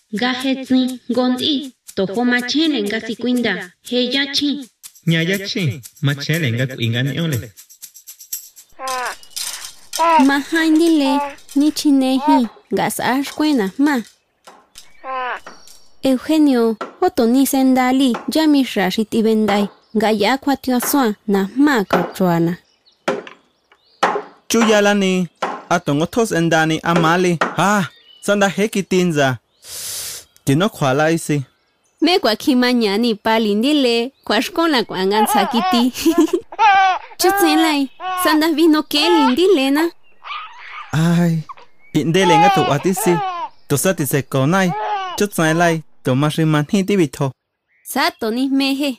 gahetzi gondi toho machele nga sikwinda heyachi Nyayachi, machele nga kuingani ole. mahaindile ni chinehi gas ashkwena ma Eugenio otoni sendali jamisha shitibendai gaya kwatioswa na ma kachuana Chuyalani, atongotos endani amali. Sanda hekitinza. Tino kwala isi. me kwa kimanyani palindile kwa shkola kwa angan sakiti chutselai sanda vino kelindile na Ay, indele nga to atisi. To sati se konai. Chutsailai, to mashiman hitibito. sato ni mehe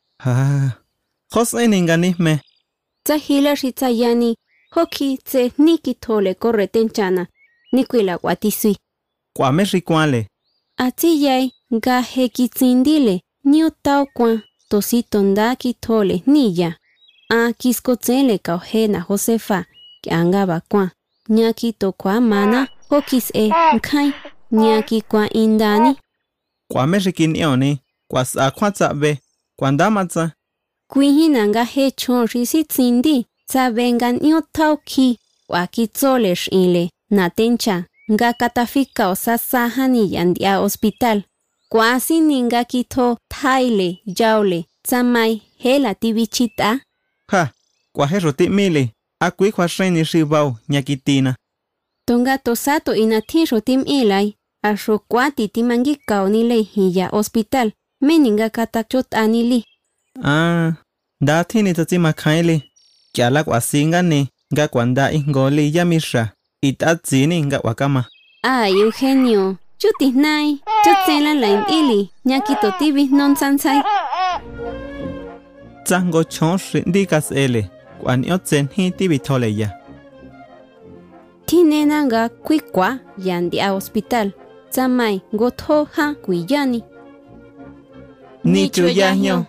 Jose ninganime. Tsahila shitsayani hoki tse niki tole korretenchana nikwila watisui Kwame shikwale. atiyai ga hekitsindile nio tau kwa tosito ndaki tole niya a kiskotsele kauhena Josefa que angaba kwa nyaki to kwa mana hokis nkai nyaki kwa indani Kwame shikinioni. Kwasa kwatsabe. Kwandamatsa. kuihina nga hechon risitsindi sabengan nio tau ki wakitsole shile natencha nga katafika osasahani yandia hospital kwasi ninga kito thaile jaule tsamai hela tibichita Kwahe roti mili. Akui kwa shreni shibau nyakitina. tonga tosato inatisho tim ilai asho kwati timangikao nile hiya hospital meninga katachot anili Dathini tatsi makaili. Kyala kwasingani. Nga kwanda ingoli yamisha. Itatsini nga wakama. Eugenio chutisnai chutsela lain ili nyakito tibis non sansai Tsango chonshi ndikas ele. Kwan yotsen hitibitole ya. tinena nga kwikwa yandia hospital tsamai ngotho ha kuiyani Nicho yahnyo.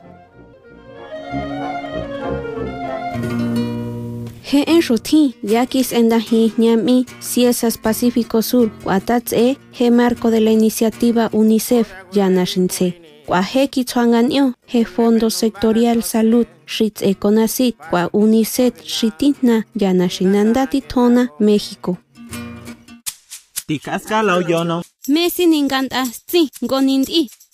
He en ruti yakis endahi nyami Ciesas Pacífico Sur watatse he marco de la iniciativa UNICEF yanashinse kwa he kitwanganyo he fondo sectorial salud shitz econasit kwa UNICEF shititna yanashinandati tona México Tikaska lao yono. Messi ninganta si gonindi